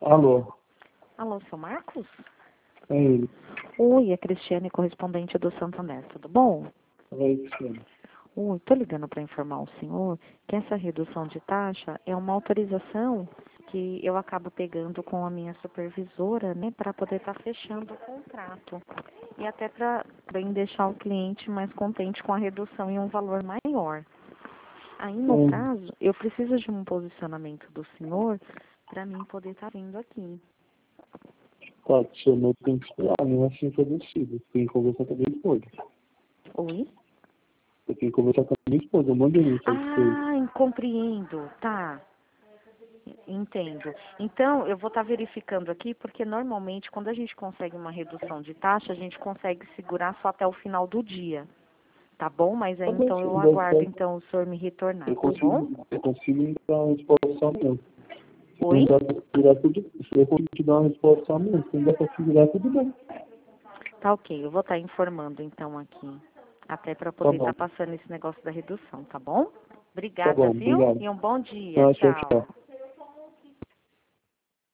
Alô, Alô, seu Marcos? é ele. Oi, é Cristiane, correspondente do Santander, tudo bom? Oi, Cristiano. Oi, tô ligando para informar o senhor que essa redução de taxa é uma autorização que eu acabo pegando com a minha supervisora, né, para poder estar fechando o contrato. E até para deixar o cliente mais contente com a redução em um valor maior. Aí, no caso, eu preciso de um posicionamento do senhor para mim poder estar vindo aqui. Tá, Cristiano, eu tenho que esperar, não é assim fornecido. Tem que conversar com a minha esposa. Oi? Eu tenho que conversar com a minha esposa, eu mandei mensagem pra ele. Compreendo, tá. Entendo. Então, eu vou estar verificando aqui, porque normalmente, quando a gente consegue uma redução de taxa, a gente consegue segurar só até o final do dia. Tá bom? Mas aí, Tá bom, então, se eu der aguardo, certo, então, o senhor me retornar, eu tá bom? consigo dar uma resposta amanhã. Se não Oi? der pra segurar tudo, se eu consigo te dar uma resposta amanhã, se não der pra segurar, tudo bem. Tá ok. Eu vou estar informando, então, aqui. Até para Tá poder bom, estar passando esse negócio da redução, tá bom? tá Obrigada, bom, viu? obrigado. E um bom dia. Ah, tchau, Tchau. tchau.